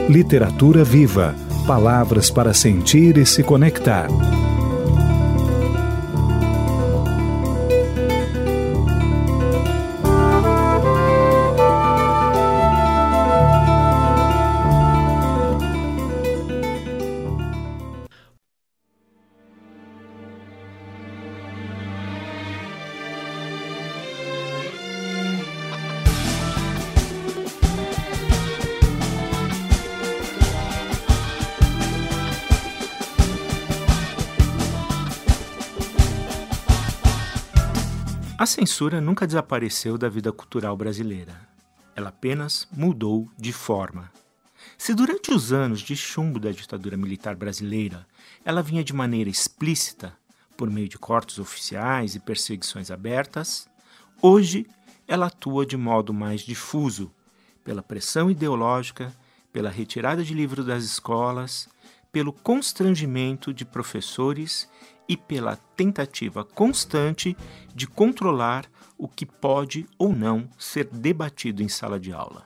Literatura Viva. Palavras para sentir e se conectar. A censura nunca desapareceu da vida cultural brasileira. Ela apenas mudou de forma. Se durante os anos de chumbo da ditadura militar brasileira, ela vinha de maneira explícita, por meio de cortes oficiais e perseguições abertas, hoje ela atua de modo mais difuso, pela pressão ideológica, pela retirada de livros das escolas, pelo constrangimento de professores e pela tentativa constante de controlar o que pode ou não ser debatido em sala de aula.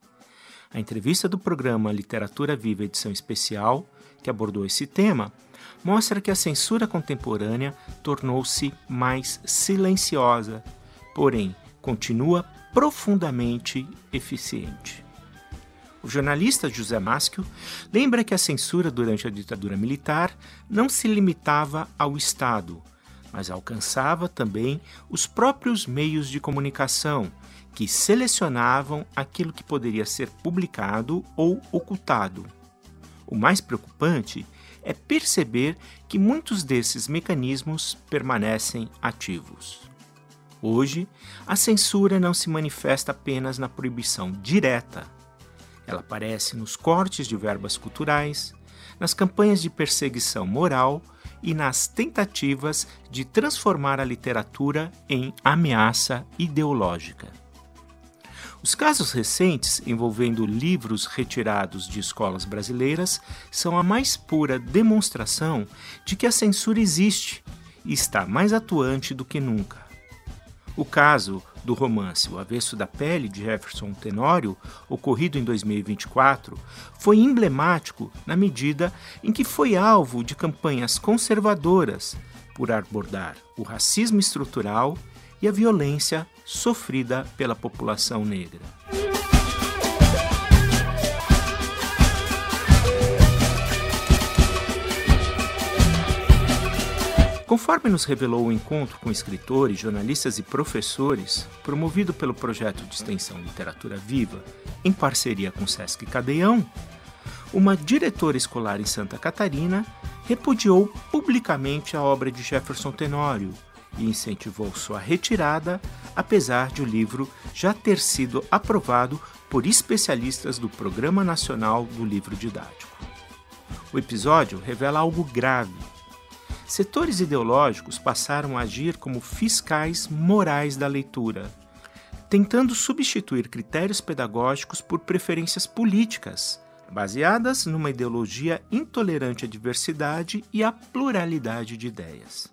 A entrevista do programa Literatura Viva edição especial, que abordou esse tema, mostra que a censura contemporânea tornou-se mais silenciosa, porém continua profundamente eficiente. O jornalista José Maschio lembra que a censura durante a ditadura militar não se limitava ao Estado, mas alcançava também os próprios meios de comunicação, que selecionavam aquilo que poderia ser publicado ou ocultado. O mais preocupante é perceber que muitos desses mecanismos permanecem ativos. Hoje, a censura não se manifesta apenas na proibição direta. Ela aparece nos cortes de verbas culturais, nas campanhas de perseguição moral e nas tentativas de transformar a literatura em ameaça ideológica. Os casos recentes envolvendo livros retirados de escolas brasileiras são a mais pura demonstração de que a censura existe e está mais atuante do que nunca. O caso do romance O Avesso da Pele, de Jefferson Tenório, ocorrido em 2024, foi emblemático na medida em que foi alvo de campanhas conservadoras por abordar o racismo estrutural e a violência sofrida pela população negra. Conforme nos revelou o encontro com escritores, jornalistas e professores, promovido pelo projeto de extensão Literatura Viva, em parceria com Sesc Cadeião, uma diretora escolar em Santa Catarina repudiou publicamente a obra de Jefferson Tenório e incentivou sua retirada, apesar de o livro já ter sido aprovado por especialistas do Programa Nacional do Livro Didático. O episódio revela algo grave. Setores ideológicos passaram a agir como fiscais morais da leitura, tentando substituir critérios pedagógicos por preferências políticas, baseadas numa ideologia intolerante à diversidade e à pluralidade de ideias.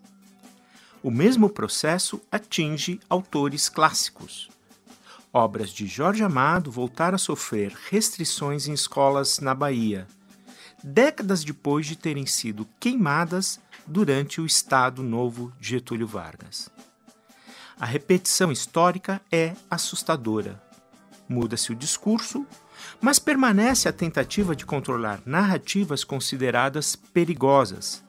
O mesmo processo atinge autores clássicos. Obras de Jorge Amado voltaram a sofrer restrições em escolas na Bahia, décadas depois de terem sido queimadas durante o Estado Novo de Getúlio Vargas. A repetição histórica é assustadora. Muda-se o discurso, mas permanece a tentativa de controlar narrativas consideradas perigosas.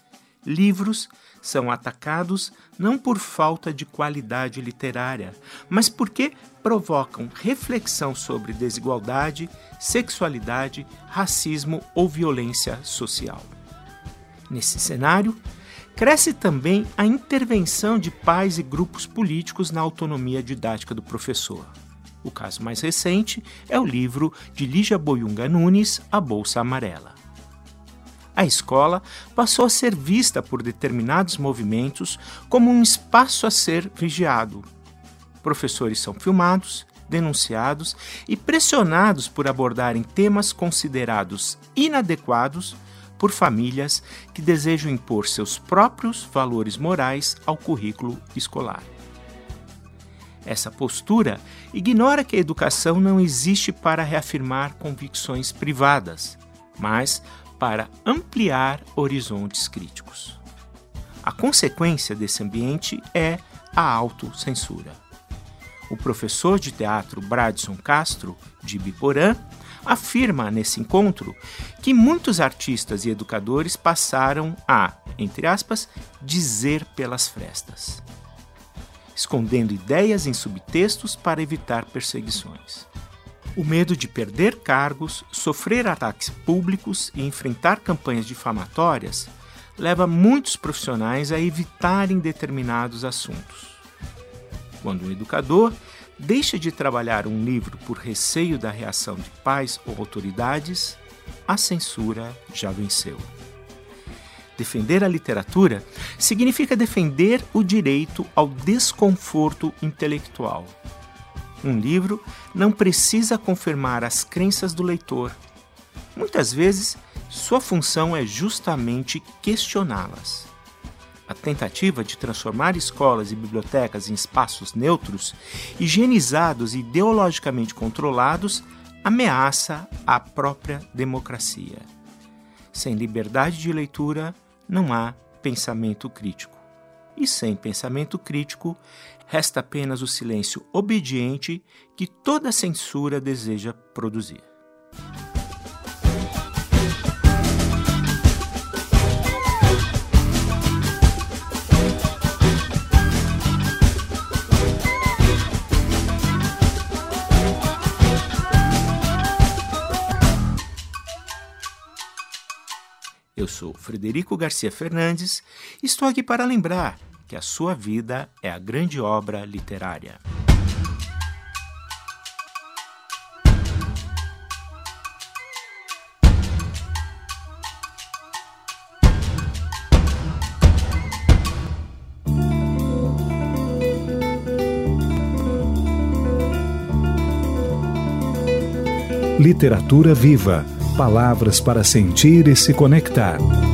Livros são atacados não por falta de qualidade literária, mas porque provocam reflexão sobre desigualdade, sexualidade, racismo ou violência social. Nesse cenário, cresce também a intervenção de pais e grupos políticos na autonomia didática do professor. O caso mais recente é o livro de Lígia Boiunga Nunes, A Bolsa Amarela. A escola passou a ser vista por determinados movimentos como um espaço a ser vigiado. Professores são filmados, denunciados e pressionados por abordarem temas considerados inadequados por famílias que desejam impor seus próprios valores morais ao currículo escolar. Essa postura ignora que a educação não existe para reafirmar convicções privadas, mas para ampliar horizontes críticos. A consequência desse ambiente é a autocensura. O professor de teatro Bradson Castro, de Ibiporã, afirma nesse encontro que muitos artistas e educadores passaram a, entre aspas, dizer pelas frestas, escondendo ideias em subtextos para evitar perseguições. O medo de perder cargos, sofrer ataques públicos e enfrentar campanhas difamatórias leva muitos profissionais a evitarem determinados assuntos. Quando um educador deixa de trabalhar um livro por receio da reação de pais ou autoridades, a censura já venceu. Defender a literatura significa defender o direito ao desconforto intelectual. Um livro não precisa confirmar as crenças do leitor. Muitas vezes, sua função é justamente questioná-las. A tentativa de transformar escolas e bibliotecas em espaços neutros, higienizados e ideologicamente controlados, ameaça a própria democracia. Sem liberdade de leitura, não há pensamento crítico. E sem pensamento crítico, resta apenas o silêncio obediente que toda censura deseja produzir. Eu sou Frederico Garcia Fernandes e estou aqui para lembrar que a sua vida é a grande obra literária. Literatura viva. Palavras para sentir e se conectar.